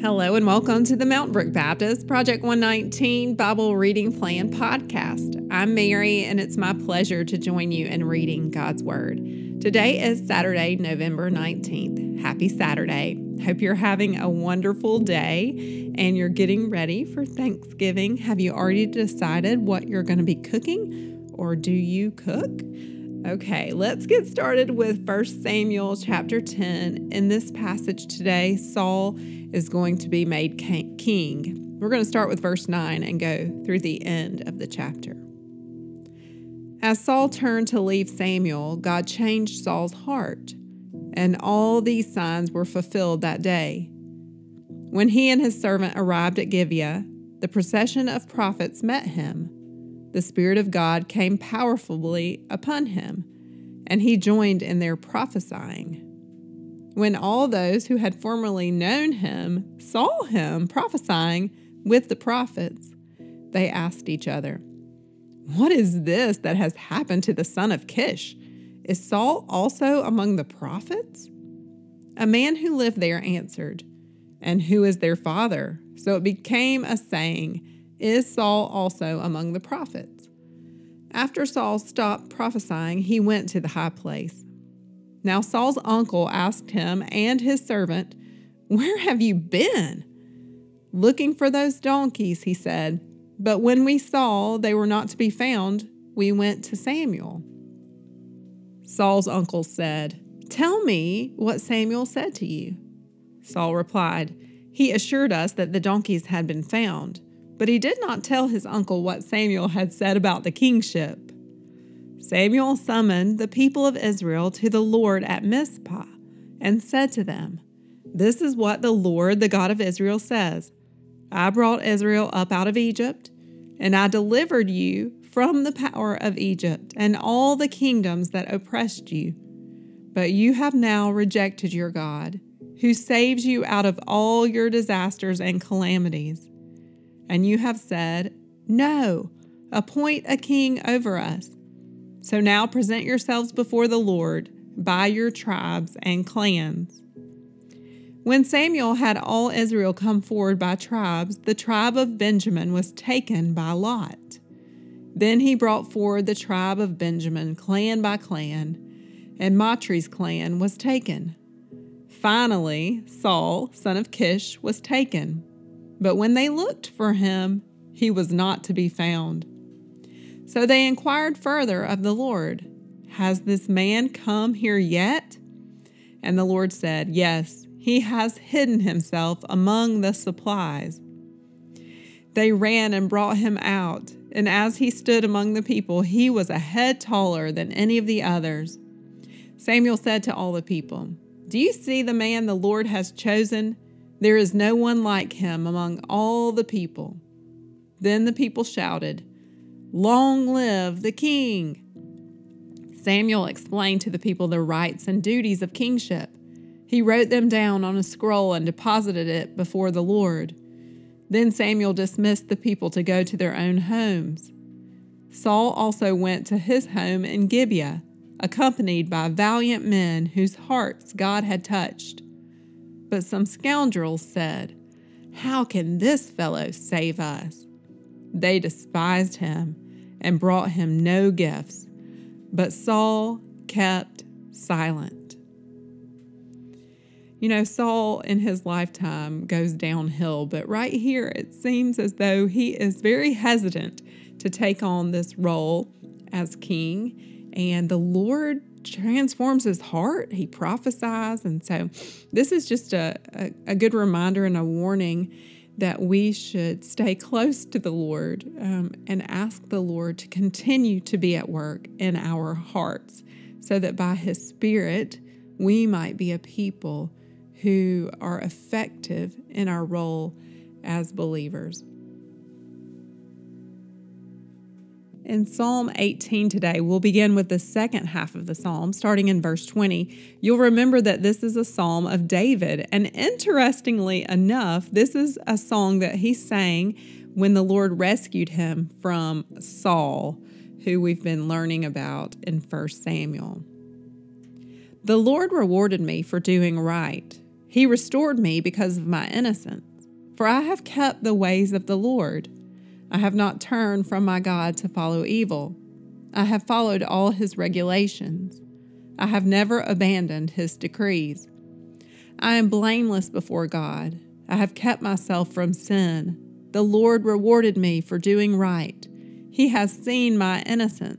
Hello and welcome to the Mountain Brook Baptist Project 119 Bible Reading Plan podcast. I'm Mary and it's my pleasure to join you in reading God's Word. Today is Saturday, November 19th. Happy Saturday. Hope you're having a wonderful day and you're getting ready for Thanksgiving. Have you already decided what you're going to be cooking, or do you cook? Okay, let's get started with 1 Samuel chapter 10. In this passage today, Saul is going to be made king. We're going to start with verse 9 and go through the end of the chapter. As Saul turned to leave Samuel, God changed Saul's heart, and all these signs were fulfilled that day. When he and his servant arrived at Gibeah, the procession of prophets met him. The Spirit of God came powerfully upon him, and he joined in their prophesying. When all those who had formerly known him saw him prophesying with the prophets, they asked each other, "What is this that has happened to the son of Kish? Is Saul also among the prophets?" A man who lived there answered, "And who is their father?" So it became a saying, "Is Saul also among the prophets?" After Saul stopped prophesying, he went to the high place. Now Saul's uncle asked him and his servant, "Where have you been?" "Looking for those donkeys," he said. "But when we saw they were not to be found, we went to Samuel." Saul's uncle said, "Tell me what Samuel said to you." Saul replied, "He assured us that the donkeys had been found." But he did not tell his uncle what Samuel had said about the kingship. Samuel summoned the people of Israel to the Lord at Mizpah and said to them, "This is what the Lord, the God of Israel, says. I brought Israel up out of Egypt, and I delivered you from the power of Egypt and all the kingdoms that oppressed you. But you have now rejected your God, who saves you out of all your disasters and calamities. And you have said, 'No, appoint a king over us.' So now present yourselves before the Lord by your tribes and clans." When Samuel had all Israel come forward by tribes, the tribe of Benjamin was taken by lot. Then he brought forward the tribe of Benjamin, clan by clan, and Matri's clan was taken. Finally, Saul, son of Kish, was taken. But when they looked for him, he was not to be found. So they inquired further of the Lord, "Has this man come here yet?" And the Lord said, "Yes, he has hidden himself among the supplies." They ran and brought him out, and as he stood among the people, he was a head taller than any of the others. Samuel said to all the people, "Do you see the man the Lord has chosen? There is no one like him among all the people." Then the people shouted, "Long live the king!" Samuel explained to the people the rights and duties of kingship. He wrote them down on a scroll and deposited it before the Lord. Then Samuel dismissed the people to go to their own homes. Saul also went to his home in Gibeah, accompanied by valiant men whose hearts God had touched. But some scoundrels said, "How can this fellow save us?" They despised him and brought him no gifts, but Saul kept silent. Saul in his lifetime goes downhill, but right here it seems as though he is very hesitant to take on this role as king, and the Lord transforms his heart. He prophesies. And so this is just a good reminder and a warning that we should stay close to the Lord and ask the Lord to continue to be at work in our hearts so that by his Spirit we might be a people who are effective in our role as believers. In Psalm 18 today, we'll begin with the second half of the psalm, starting in verse 20. You'll remember that this is a psalm of David, and interestingly enough, this is a song that he sang when the Lord rescued him from Saul, who we've been learning about in 1 Samuel. "The Lord rewarded me for doing right. He restored me because of my innocence. For I have kept the ways of the Lord. I have not turned from my God to follow evil. I have followed all his regulations. I have never abandoned his decrees. I am blameless before God. I have kept myself from sin. The Lord rewarded me for doing right. He has seen my innocence.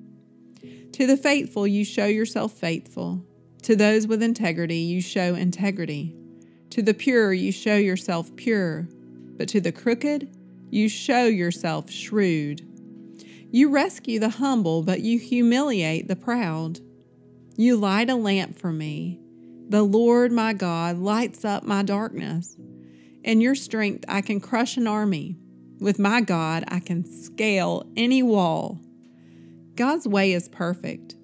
To the faithful you show yourself faithful. To those with integrity you show integrity. To the pure you show yourself pure. But to the crooked you show yourself shrewd. You rescue the humble, but you humiliate the proud. You light a lamp for me. The Lord my God lights up my darkness. In your strength I can crush an army. With my God I can scale any wall. God's way is perfect.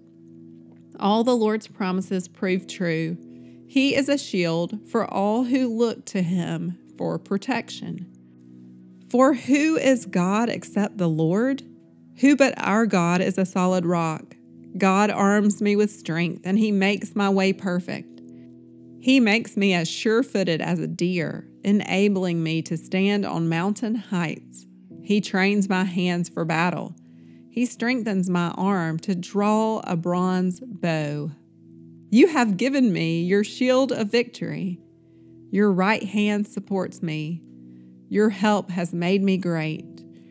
All the Lord's promises prove true. He is a shield for all who look to him for protection. For who is God except the Lord? Who but our God is a solid rock? God arms me with strength, and he makes my way perfect. He makes me as sure-footed as a deer, enabling me to stand on mountain heights. He trains my hands for battle. He strengthens my arm to draw a bronze bow. You have given me your shield of victory. Your right hand supports me. Your help has made me great.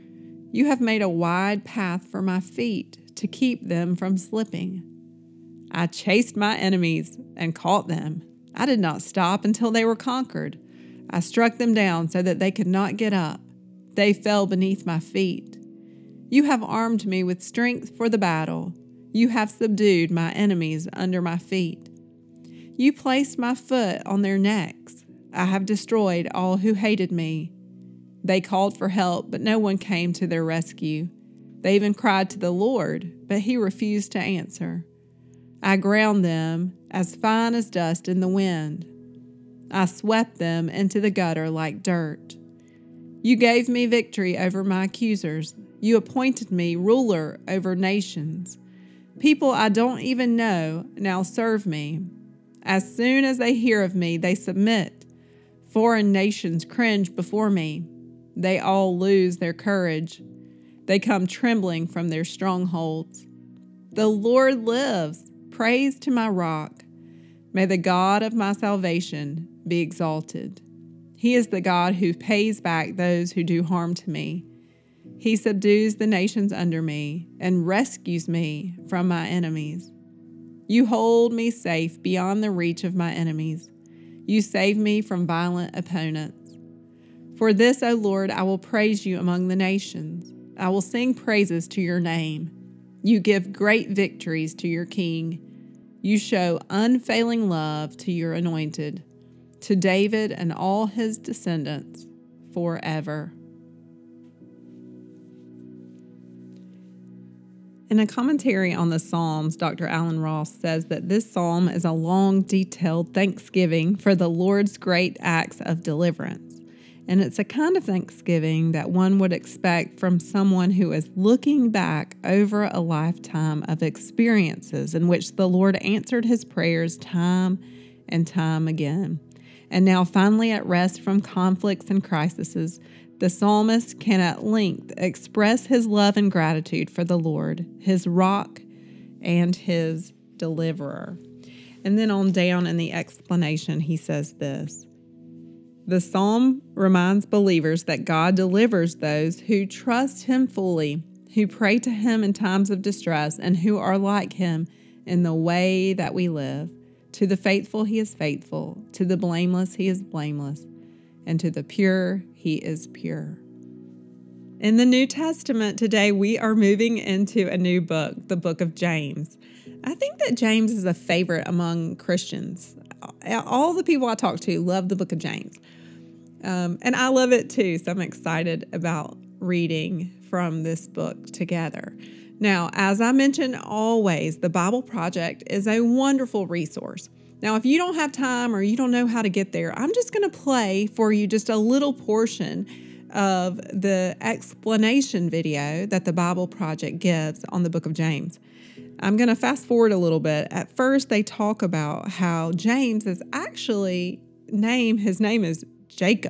You have made a wide path for my feet to keep them from slipping. I chased my enemies and caught them. I did not stop until they were conquered. I struck them down so that they could not get up. They fell beneath my feet. You have armed me with strength for the battle. You have subdued my enemies under my feet. You placed my foot on their necks. I have destroyed all who hated me. They called for help, but no one came to their rescue. They even cried to the Lord, but he refused to answer. I ground them as fine as dust in the wind. I swept them into the gutter like dirt. You gave me victory over my accusers. You appointed me ruler over nations. People I don't even know now serve me. As soon as they hear of me, they submit. Foreign nations cringe before me. They all lose their courage. They come trembling from their strongholds. The Lord lives. Praise to my rock. May the God of my salvation be exalted. He is the God who pays back those who do harm to me. He subdues the nations under me and rescues me from my enemies. You hold me safe beyond the reach of my enemies. You save me from violent opponents. For this, O Lord, I will praise you among the nations. I will sing praises to your name. You give great victories to your king. You show unfailing love to your anointed, to David and all his descendants forever. In a commentary on the Psalms, Dr. Alan Ross says that this psalm is a long, detailed thanksgiving for the Lord's great acts of deliverance. And it's a kind of thanksgiving that one would expect from someone who is looking back over a lifetime of experiences in which the Lord answered his prayers time and time again. And now finally at rest from conflicts and crises, the psalmist can at length express his love and gratitude for the Lord, his rock and his deliverer. And then on down in the explanation, he says this: the psalm reminds believers that God delivers those who trust him fully, who pray to him in times of distress, and who are like him in the way that we live. To the faithful he is faithful, to the blameless he is blameless, and to the pure he is pure. In the New Testament today, we are moving into a new book, the book of James. I think that James is a favorite among Christians. All the people I talk to love the book of James. And I love it too, so I'm excited about reading from this book together. Now, as I mentioned always, the Bible Project is a wonderful resource. Now, if you don't have time or you don't know how to get there, I'm just going to play for you just a little portion of the explanation video that the Bible Project gives on the book of James. I'm going to fast forward a little bit. At first, they talk about how James is actually his name is Jacob.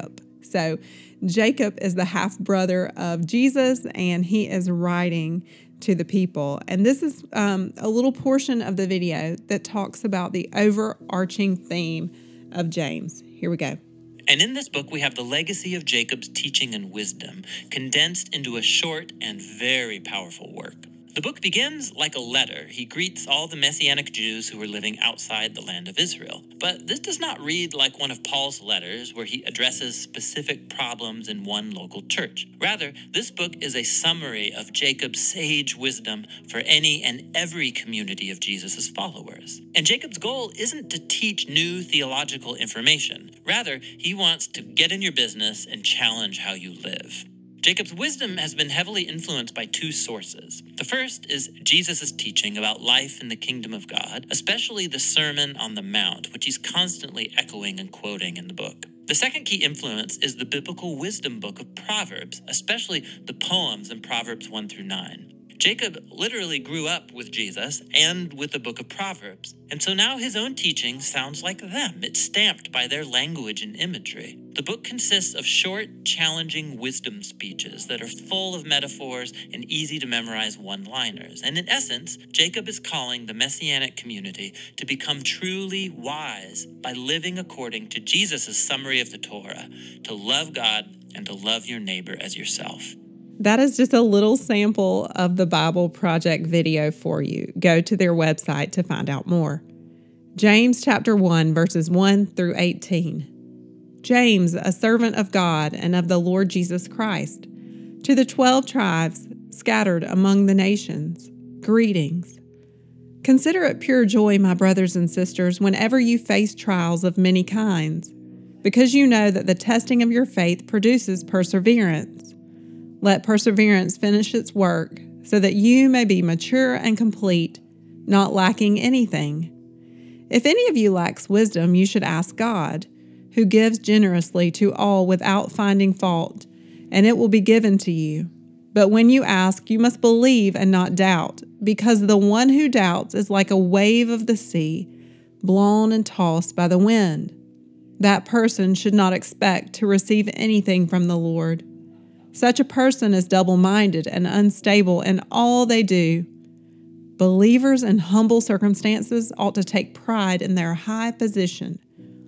So Jacob is the half brother of Jesus, and he is writing to the people. And this is a little portion of the video that talks about the overarching theme of James. Here we go. And in this book, we have the legacy of Jacob's teaching and wisdom condensed into a short and very powerful work. The book begins like a letter. He greets all the Messianic Jews who were living outside the land of Israel. But this does not read like one of Paul's letters where he addresses specific problems in one local church. Rather, this book is a summary of Jacob's sage wisdom for any and every community of Jesus' followers. And Jacob's goal isn't to teach new theological information. Rather, he wants to get in your business and challenge how you live. Jacob's wisdom has been heavily influenced by two sources. The first is Jesus' teaching about life in the kingdom of God, especially the Sermon on the Mount, which he's constantly echoing and quoting in the book. The second key influence is the biblical wisdom book of Proverbs, especially the poems in Proverbs 1 through 9. Jacob literally grew up with Jesus and with the book of Proverbs, and so now his own teaching sounds like them. It's stamped by their language and imagery. The book consists of short, challenging wisdom speeches that are full of metaphors and easy to memorize one-liners. And in essence, Jacob is calling the Messianic community to become truly wise by living according to Jesus' summary of the Torah, to love God and to love your neighbor as yourself. That is just a little sample of the Bible Project video for you. Go to their website to find out more. James chapter 1, verses 1 through 18. James, a servant of God and of the Lord Jesus Christ, to the 12 tribes scattered among the nations, greetings. Consider it pure joy, my brothers and sisters, whenever you face trials of many kinds, because you know that the testing of your faith produces perseverance. Let perseverance finish its work, so that you may be mature and complete, not lacking anything. If any of you lacks wisdom, you should ask God, who gives generously to all without finding fault, and it will be given to you. But when you ask, you must believe and not doubt, because the one who doubts is like a wave of the sea, blown and tossed by the wind. That person should not expect to receive anything from the Lord. Such a person is double-minded and unstable in all they do. Believers in humble circumstances ought to take pride in their high position,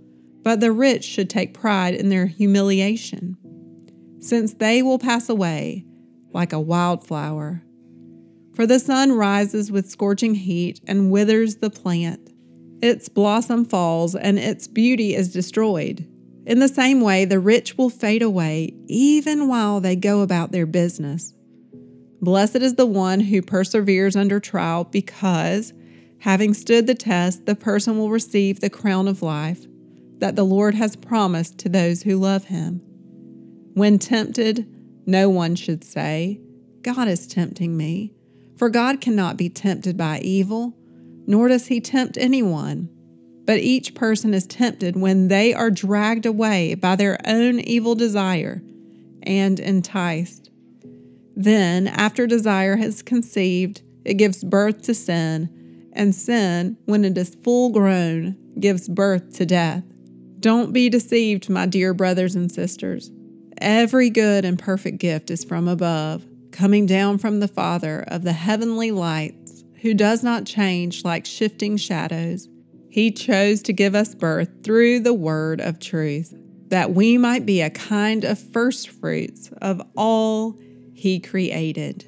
but the rich should take pride in their humiliation, since they will pass away like a wildflower. For the sun rises with scorching heat and withers the plant. Its blossom falls and its beauty is destroyed. In the same way, the rich will fade away even while they go about their business. Blessed is the one who perseveres under trial, because, having stood the test, the person will receive the crown of life that the Lord has promised to those who love him. When tempted, no one should say, God is tempting me, for God cannot be tempted by evil, nor does he tempt anyone. But each person is tempted when they are dragged away by their own evil desire and enticed. Then, after desire has conceived, it gives birth to sin, and sin, when it is full grown, gives birth to death. Don't be deceived, my dear brothers and sisters. Every good and perfect gift is from above, coming down from the Father of the heavenly lights, who does not change like shifting shadows. He chose to give us birth through the word of truth, that we might be a kind of first fruits of all he created.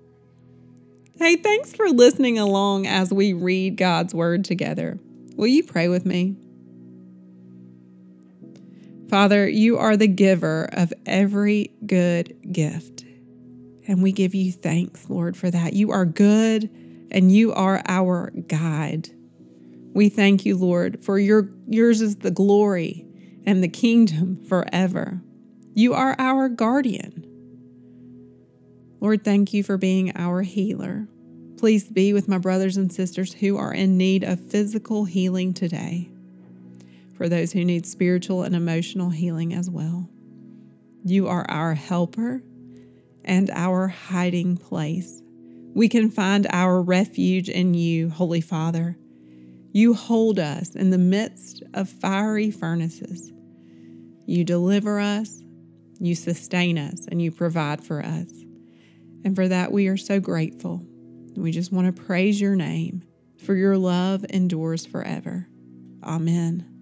Hey, thanks for listening along as we read God's word together. Will you pray with me? Father, you are the giver of every good gift, and we give you thanks, Lord, for that. You are good, and you are our guide. We thank you, Lord, for yours is the glory and the kingdom forever. You are our guardian. Lord, thank you for being our healer. Please be with my brothers and sisters who are in need of physical healing today, for those who need spiritual and emotional healing as well. You are our helper and our hiding place. We can find our refuge in you, Holy Father. You hold us in the midst of fiery furnaces. You deliver us You sustain us and you provide for us. And for that, we are so grateful. We just want to praise your name, for your love endures forever. Amen.